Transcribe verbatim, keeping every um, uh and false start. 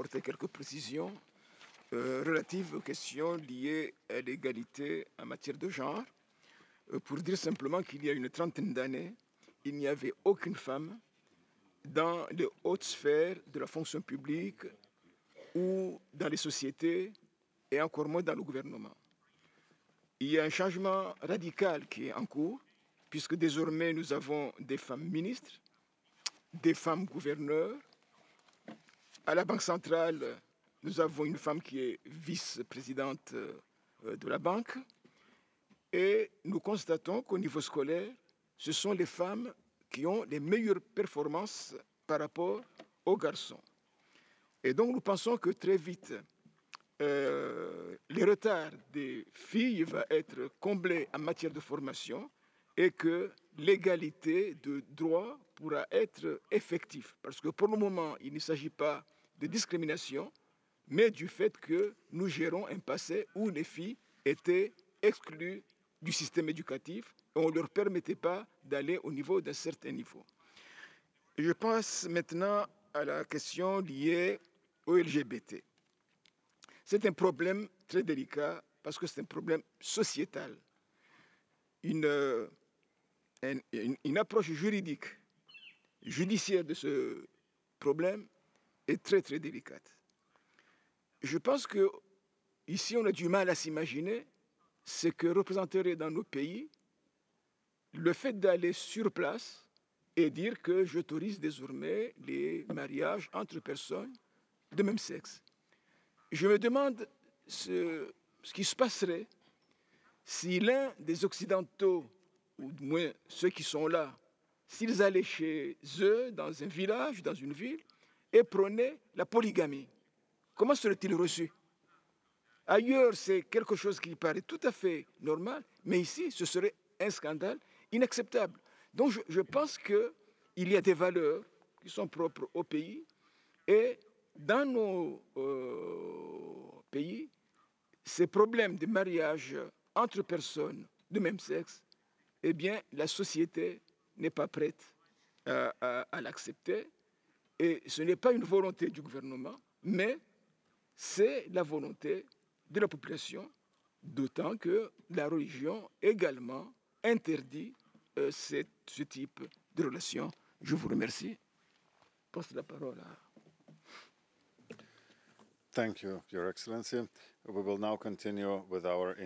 apporter quelques précisions euh, relatives aux questions liées à l'égalité en matière de genre, euh, pour dire simplement qu'il y a une trentaine d'années, il n'y avait aucune femme dans les hautes sphères de la fonction publique ou dans les sociétés, et encore moins dans le gouvernement. Il y a un changement radical qui est en cours, puisque désormais nous avons des femmes ministres, des femmes gouverneurs. À la Banque centrale, nous avons une femme qui est vice-présidente de la banque. Et nous constatons qu'au niveau scolaire, ce sont les femmes qui ont les meilleures performances par rapport aux garçons. Et donc nous pensons que très vite, euh, les retards des filles vont être comblés en matière de formation et que l'égalité de droit pourra être effective. Parce que pour le moment, il ne s'agit pas de discrimination, mais du fait que nous gérons un passé où les filles étaient exclues du système éducatif et on ne leur permettait pas d'aller au niveau d'un certain niveau. Je passe maintenant à la question liée au L G B T. C'est un problème très délicat parce que c'est un problème sociétal. Une, une, une approche juridique, judiciaire de ce problème est très très délicate. Je pense que ici on a du mal à s'imaginer ce que représenterait dans nos pays le fait d'aller sur place et dire que j'autorise désormais les mariages entre personnes de même sexe. Je me demande ce, ce qui se passerait si l'un des Occidentaux, ou du moins ceux qui sont là, s'ils allaient chez eux, dans un village, dans une ville, et prenaient la polygamie. Comment serait-il reçu? Ailleurs, c'est quelque chose qui paraît tout à fait normal, mais ici, ce serait un scandale inacceptable. Donc, je, je pense qu'il y a des valeurs qui sont propres au pays, et dans nos euh, pays, ces problèmes de mariage entre personnes de même sexe, eh bien, la société n'est pas prête à, à, à l'accepter, et ce n'est pas une volonté du gouvernement, mais c'est la volonté de la population, d'autant que la religion également interdit euh, cette, ce type de relation. Je vous remercie. Je passe la parole à... Thank you, Your Excellency. We will now continue with our